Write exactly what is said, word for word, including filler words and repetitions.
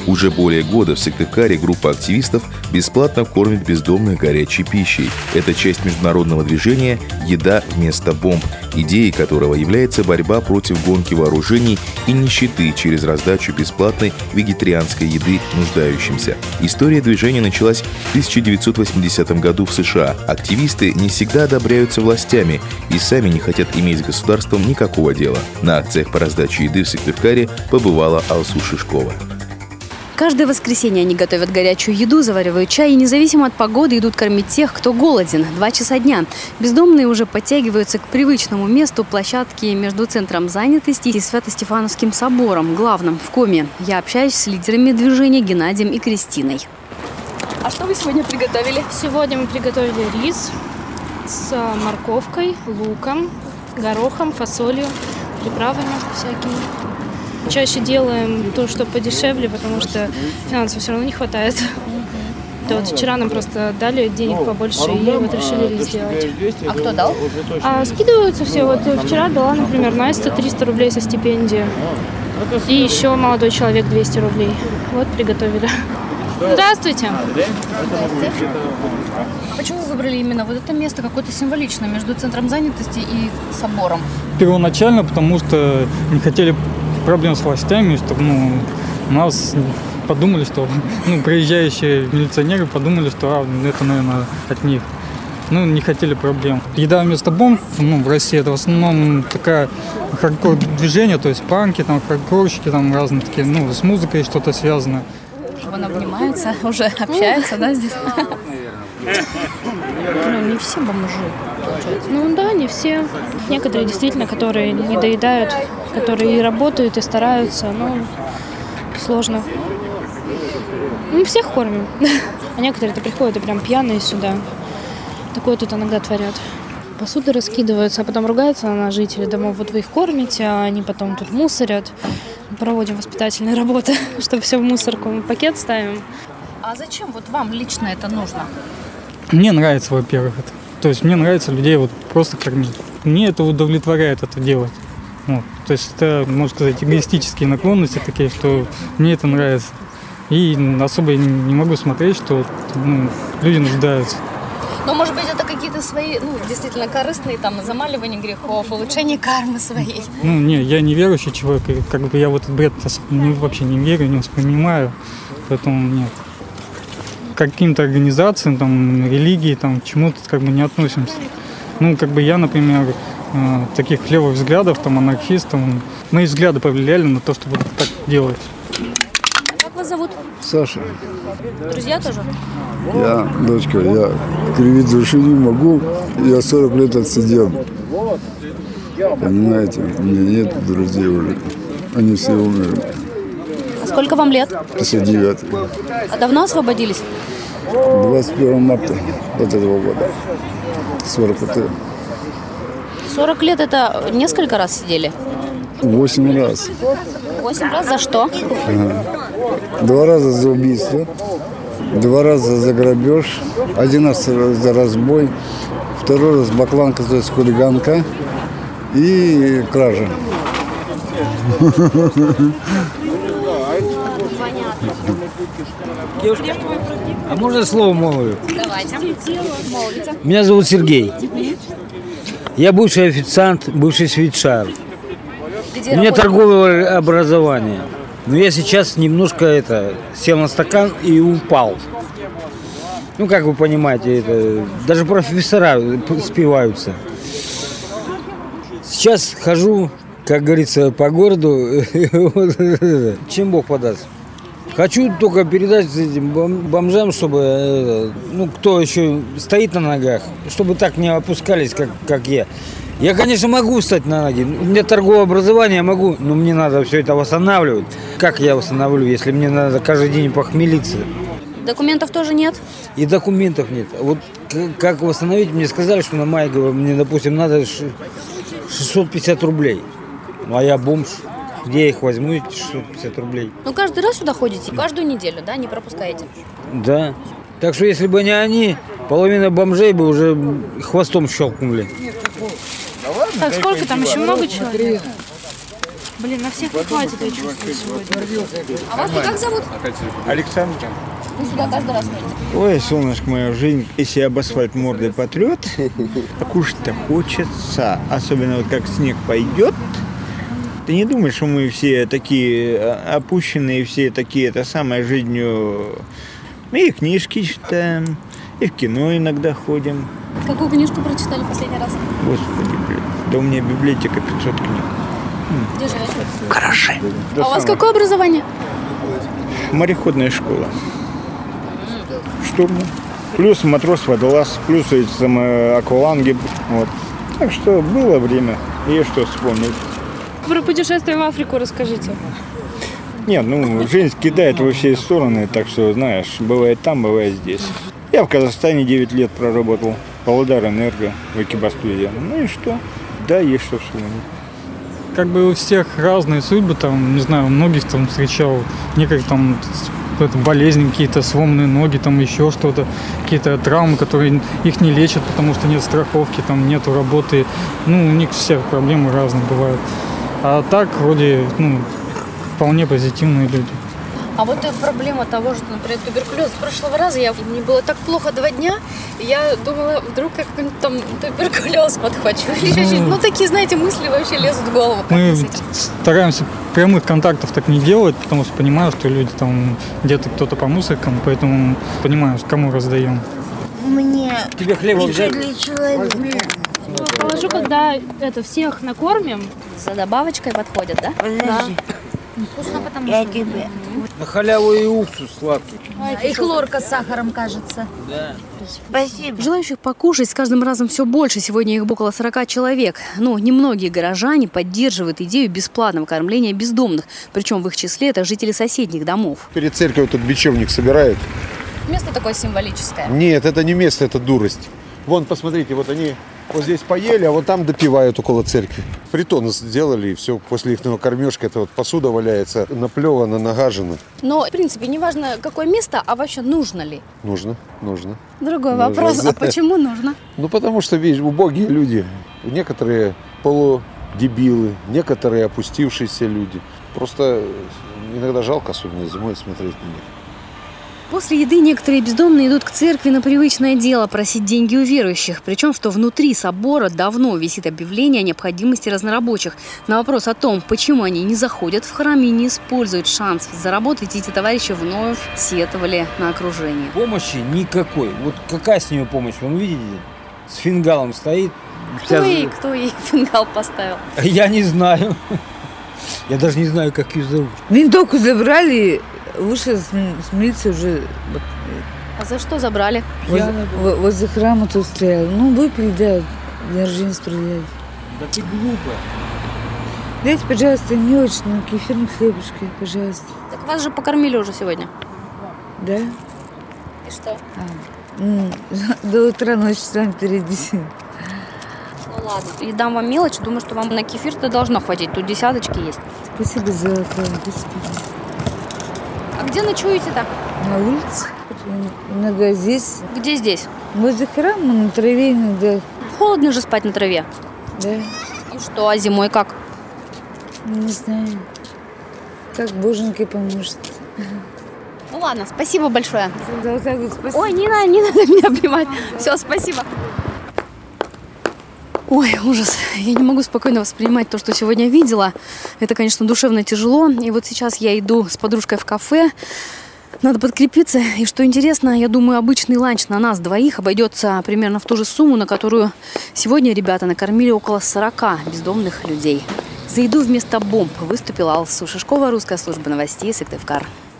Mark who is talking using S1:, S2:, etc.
S1: Уже более года в Сыктывкаре группа активистов бесплатно кормит бездомных горячей пищей. Это часть международного движения «Еда вместо бомб», идеей которого является борьба против гонки вооружений и нищеты через раздачу бесплатной вегетарианской еды нуждающимся. История движения началась в тысяча девятьсот восьмидесятом году в США. Активисты не всегда одобряются властями и сами не хотят иметь с государством никакого дела. На акциях по раздаче еды в Сыктывкаре побывала Алсу Шишкова.
S2: Каждое воскресенье они готовят горячую еду, заваривают чай и независимо от погоды идут кормить тех, кто голоден. Два часа дня. Бездомные уже подтягиваются к привычному месту площадки между центром занятости и Свято-Стефановским собором, главным в Коме. Я общаюсь с лидерами движения Геннадием и Кристиной. А что вы сегодня приготовили?
S3: Сегодня мы приготовили рис с морковкой, луком, горохом, фасолью, приправами всякими. Чаще делаем то, что подешевле, потому что финансов все равно не хватает. Да, вот вчера нам просто дали денег побольше и вот решили рис сделать.
S2: А кто дал?
S3: А скидываются все. Вот вчера дала, например, Настя триста рублей со стипендии. И еще молодой человек двести рублей. Вот приготовили. Здравствуйте.
S2: Здравствуйте. А почему вы выбрали именно вот это место, какое-то символичное, между центром занятости и собором?
S4: Первоначально, потому что не хотели проблем с властями, чтобы ну, нас подумали, что ну, приезжающие милиционеры подумали, что а, это, наверное, от них. Ну, не хотели проблем. Еда вместо бомб ну, в России это в основном такая хардкор движение, то есть панки, там, хардкорщики, там разные такие, ну, с музыкой что-то связано.
S2: Он обнимается, уже общается, да, здесь? Ну, не все бомжи, получается.
S3: Ну да, не все. Некоторые действительно, которые не доедают, которые и работают, и стараются, но сложно. Мы всех кормим. А некоторые-то приходят и прям пьяные сюда. Такое тут иногда творят. Посуды раскидываются, а потом ругаются на жителей домов. Вот вы их кормите, а они потом тут мусорят. Проводим воспитательные работы, чтобы все в мусорку. Мы пакет ставим.
S2: А зачем вот вам лично это нужно?
S4: Мне нравится, во-первых, это. То есть мне нравится людей вот просто кормить. Мне это удовлетворяет это делать. Вот. То есть это, можно сказать, эгоистические наклонности такие, что мне это нравится. И особо я не могу смотреть, что ну, люди нуждаются.
S2: Но, может быть, это какие-то свои, ну, действительно корыстные, там, замаливание грехов, улучшение кармы своей.
S4: Ну, не, я не верующий человек, и как бы я в этот бред не, вообще не верю, не воспринимаю, поэтому нет. К каким-то организациям, там, религии, там, к чему-то как бы не относимся. Ну, как бы я, например, таких левых взглядов, там, анархист, там, мои взгляды повлияли на то, чтобы так делать.
S2: Как вас зовут?
S5: Саша.
S2: Друзья тоже?
S5: Я, дочка, я кривить души не могу. Я сорок лет отсидел. Понимаете, у меня нет друзей уже. Они все умерли.
S2: А сколько вам лет?
S5: пятьдесят девятый.
S2: А давно освободились?
S5: двадцать первого марта вот этого года. сорок лет.
S2: сорок лет это несколько раз сидели?
S5: Восемь раз.
S2: Восемь раз за что?
S5: Ага. Два раза за убийство, два раза за грабеж, один раз за разбой, второй раз бакланка, то есть хулиганка и кража.
S6: Девушка, а можно слово молвлю?
S2: Давайте.
S6: Меня зовут Сергей. Я бывший официант, бывший свитшар. У меня торговое образование. Но я сейчас немножко это сел на стакан и упал. Ну, как вы понимаете, это даже профессора спиваются. Сейчас хожу, как говорится, по городу. Чем Бог подаст. Хочу только передать этим бомжам, чтобы, ну, кто еще стоит на ногах, чтобы так не опускались, как, как я. Я, конечно, могу встать на ноги. У меня торговое образование, я могу, но мне надо все это восстанавливать. Как я восстановлю, если мне надо каждый день похмелиться?
S2: Документов тоже нет?
S6: И документов нет. Вот как восстановить, мне сказали, что на мае, мне, допустим, надо шестьсот пятьдесят рублей. Ну, а я бомж. Где я их возьму, эти шестьсот пятьдесят рублей?
S2: Ну, каждый раз сюда ходите? Каждую неделю, да? Не пропускаете?
S6: Да. Так что, если бы не они, половина бомжей бы уже хвостом щелкнули.
S3: Так, сколько там? Еще много человек? Блин, на всех не хватит, я чувствую, сегодня.
S2: А вас как зовут?
S7: Александр.
S2: Вы сюда каждый раз ходите?
S7: Ой, солнышко мое, жизнь, если об асфальт мордой потрет, кушать-то хочется. Особенно вот как снег пойдет. Ты не думаешь, что мы все такие опущенные, все такие, это самое, жизнью. Мы и книжки читаем, и в кино иногда ходим.
S2: Какую книжку прочитали последний раз?
S7: Господи, блин. Да у меня библиотека пятьсот книг.
S2: Где живете?
S7: Хороши.
S2: А у вас какое образование?
S7: Мореходная школа. Штурман. Плюс матрос-водолаз, плюс эти самые акваланги. Вот. Так что было время, есть что вспомнить.
S3: Про путешествие в Африку расскажите.
S7: Нет, ну, жизнь кидает во все стороны, так что, знаешь, бывает там, бывает здесь. Я в Казахстане девять лет проработал, Павлодарэнерго в экибастуде. Ну и что? Да, есть что вспомнить.
S4: Как бы у всех разные судьбы, там, не знаю, многих там встречал, некоторые там это, болезни какие-то, сломанные ноги, там еще что-то, какие-то травмы, которые их не лечат, потому что нет страховки, там нету работы. Ну, у них все проблемы разные бывают. А так, вроде, ну, вполне позитивные люди.
S2: А вот и проблема того, что, например, туберкулез. С прошлого раза я, мне было так плохо два дня, и я думала, вдруг я какой-нибудь там туберкулез подхвачу. Или еще что-нибудь. Ну, такие, знаете, мысли вообще лезут в голову. Как
S4: Мы
S2: с этим?
S4: стараемся прямых контактов так не делать, потому что понимаю, что люди там где-то кто-то по мусоркам, поэтому понимаю, кому раздаем.
S8: Мне
S6: Тебе хлеба взять?
S8: для человека.
S3: Положу, когда это всех накормим.
S2: За добавочкой подходят, да?
S8: Подожди,
S2: Вкусно, потому
S8: я
S2: что...
S8: тебе.
S6: На халяву и уксус сладкий.
S8: И хлорка с сахаром, кажется.
S6: Да.
S8: Спасибо.
S2: Желающих покушать с каждым разом все больше. Сегодня их около сорока человек. Но немногие горожане поддерживают идею бесплатного кормления бездомных. Причем в их числе это жители соседних домов.
S9: Перед церковью тут бечевник собирают.
S2: Место такое символическое.
S9: Нет, это не место, это дурость. Вон, посмотрите, вот они вот здесь поели, а вот там допивают около церкви. Притон сделали, и все, после их кормежки, это вот посуда валяется, наплевана, нагажена.
S2: Но, в принципе, не важно, какое место, а вообще нужно ли.
S9: Нужно, нужно.
S2: Другой
S9: Нужно.
S2: вопрос, а почему нужно?
S9: Ну, потому что, видишь, убогие люди. Некоторые полудебилы, некоторые опустившиеся люди. Просто иногда жалко, особенно зимой, смотреть на них.
S2: После еды некоторые бездомные идут к церкви на привычное дело – просить деньги у верующих. Причем, что внутри собора давно висит объявление о необходимости разнорабочих. На вопрос о том, почему они не заходят в храм и не используют шанс заработать, эти товарищи вновь сетовали на окружение.
S6: Помощи никакой. Вот какая с нее помощь? Вон видите, с фингалом стоит.
S2: Кто
S6: Вся-
S2: ей, кто ей фингал поставил?
S6: Я не знаю. Я даже не знаю, как ее зовут.
S10: Винтовку забрали, вышел с, с милиции уже вот,
S2: А за что забрали?
S10: воз- во- возле храма тут стоял. Ну, выпили, да, день рождения стреляли.
S6: Да ты глупая.
S10: Дайте, пожалуйста, не очень, но кефирный хлебушки, пожалуйста.
S2: Так вас же покормили уже сегодня.
S10: Да?
S2: И что?
S10: М, До утра ночи с вами впереди.
S2: Ну ладно. И дам вам мелочь. Думаю, что вам на кефир-то должно хватить. Тут десяточки есть.
S10: Спасибо за охрану, спасибо.
S2: А где ночуете-то?
S10: На улице. Иногда здесь.
S2: Где здесь?
S10: Возле храма, на траве иногда.
S2: Холодно же спать на траве.
S10: Да,
S2: И что, а зимой как?
S10: не знаю. Как боженька поможет.
S2: Ну ладно, спасибо большое.
S10: Да, вот так вот, спасибо.
S2: Ой, не надо, не надо меня обнимать. Все, спасибо. Ой, ужас. Я не могу спокойно воспринимать то, что сегодня видела. Это, конечно, душевно тяжело. И вот сейчас я иду с подружкой в кафе. Надо подкрепиться. И что интересно, я думаю, обычный ланч на нас двоих обойдется примерно в ту же сумму, на которую сегодня ребята накормили около сорока бездомных людей. За еду вместо бомб выступила Алсу Шишкова, русская служба новостей Сыктывкар.